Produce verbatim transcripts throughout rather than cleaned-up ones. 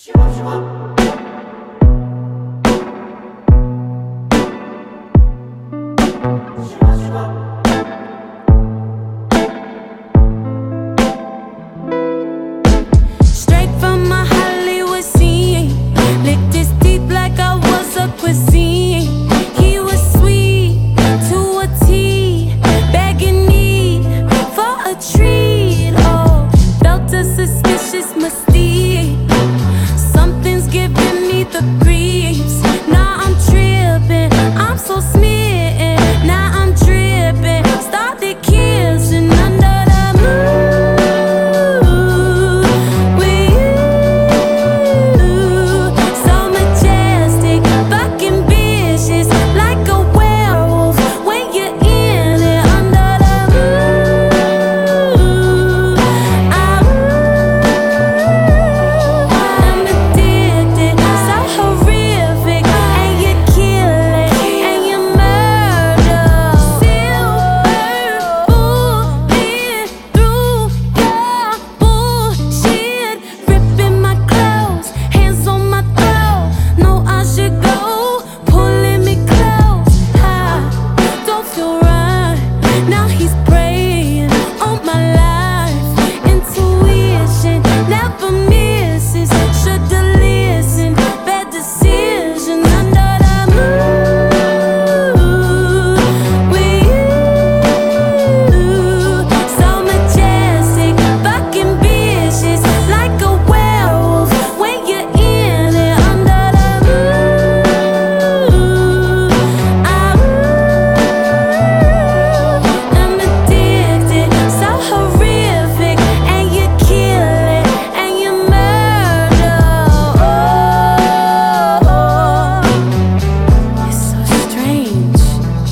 Straight from my Hollywood scene, licked his teeth like I was a cuisine. He was sweet to a T, begging me for a treat. Oh, felt a suspicious mystique. Something's giving me the creeps. Now I'm tripping, I'm so smitten. Now I'm dripping, started kissing under the moon with you. So majestic, fucking vicious, like a werewolf when you're in it under the moon. I'm, I'm addicted, so horrific, and you kill it, and you murder. Silver bullet through your bullshit, ripping my clothes, hands on my throat. Know I should go, pulling me close. I don't feel right. Now he's preying on my life. Intuition never misses. Should've listened, bad decision under the moon with you. So majestic, fucking vicious, like a werewolf when you're in it under the moon. I'm, I'm addicted, so horrific, and you kill it, and you murder. Oh, it's so strange.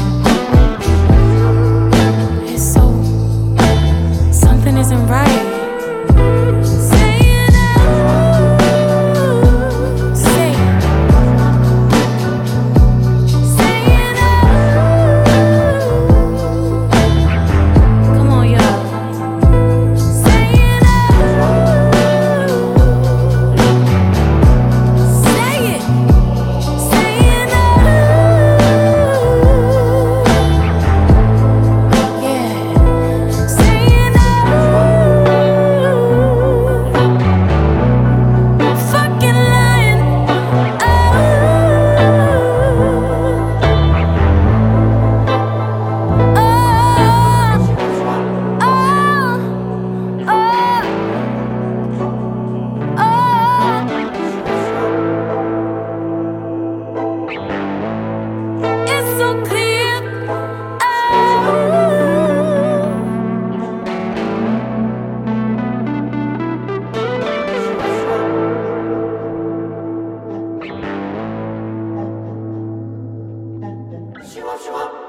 It's so, something isn't right. Say it out. Say it. Say it out. Come on, y'all. Say it out. Say it. Say it out. Yeah. Say it out. Fucking lying. Oh. Oh. Oh. Oh. It's so clear. Oh. She wants you up.